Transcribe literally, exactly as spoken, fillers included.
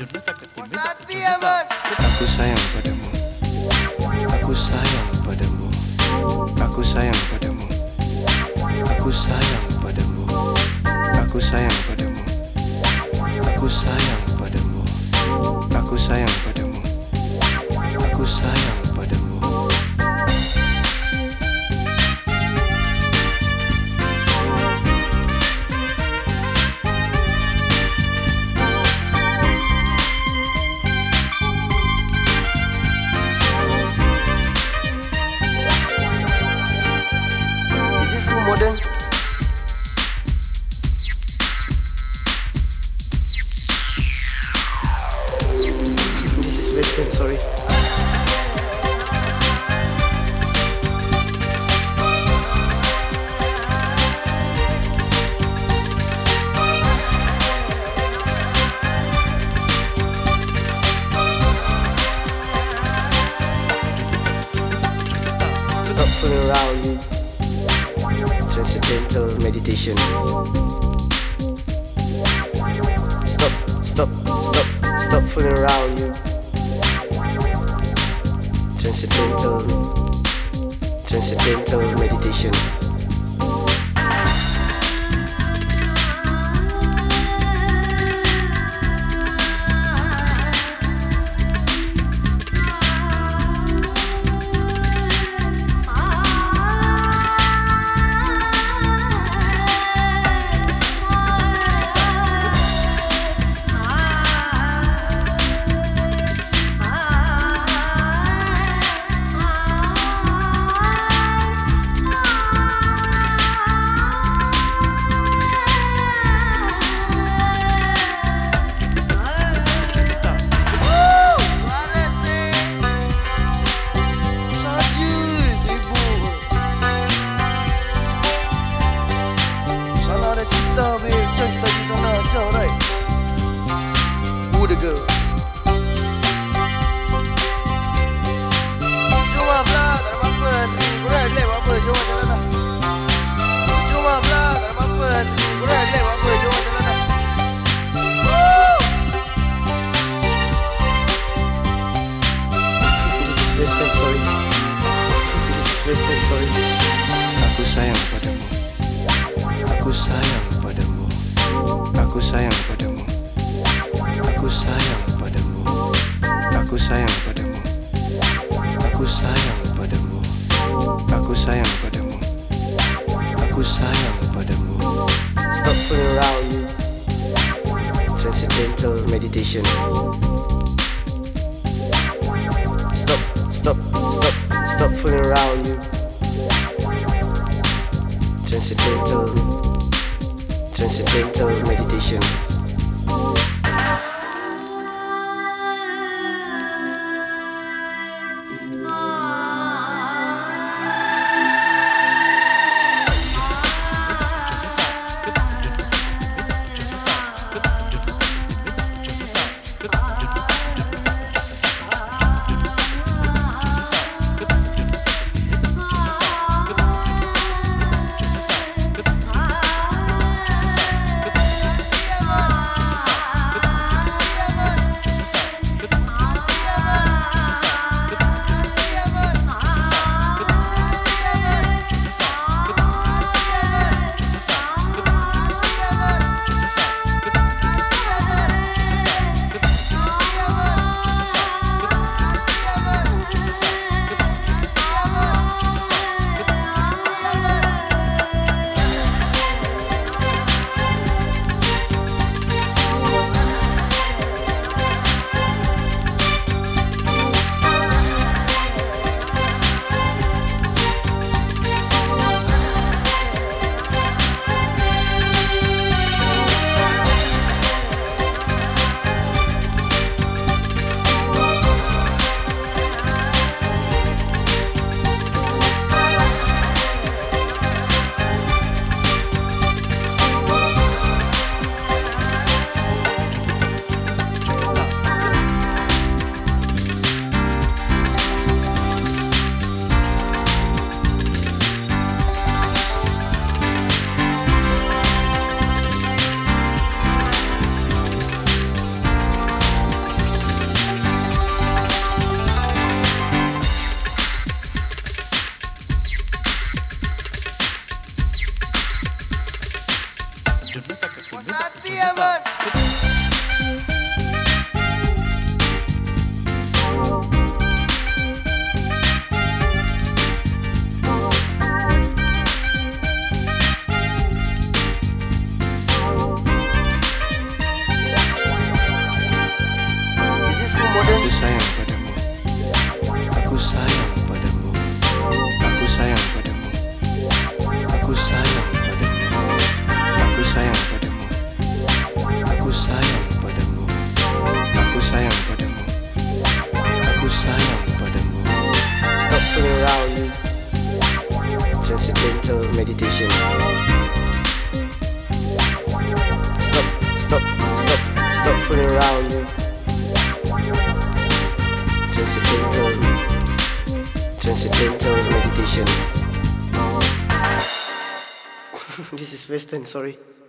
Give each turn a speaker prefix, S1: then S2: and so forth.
S1: Puas hati Ahmad.
S2: Aku sayang padamu. Aku sayang padamu. Aku sayang padamu. Aku sayang padamu. Aku sayang padamu. Aku sayang padamu. Aku sayang padamu. Aku sayang padamu.
S1: Is this too modern? This is Western, sorry. Stop fooling around, you. Transcendental meditation. Stop, stop, stop, stop fooling around, you. Transcendental, transcendental meditation. Who the girl? Cuma belah, tak ada apa-apa. Kurang relax apa-apa, jom jalan lah. Cuma belah, tak ada apa-apa. Kurang relax apa-apa, jom jalan lah. This is Western, sorry. This is Western, sorry.
S2: Aku sayang padamu. Aku sayang padamu. Aku sayang padamu. Aku sayang padamu. Aku sayang padamu. Aku sayang padamu. Aku sayang padamu. Aku sayang padamu.
S1: Stop fooling around, you. Transcendental meditation. Stop, stop, stop, stop fooling around, you. Transcendental, transcendental meditation. Puas hati ya man. Is this too modern?
S2: Aku sayang padamu. Aku sayang padamu. Aku sayang padamu. Aku sayang padamu. Aku sayang padamu. Aku sayang padamu. Aku sayang padamu. Aku sayang padamu.
S3: Stop fooling around you. Transcendental meditation. Stop, stop, stop, stop fooling around you. Transcendental, transcendental meditation. This is Western, sorry.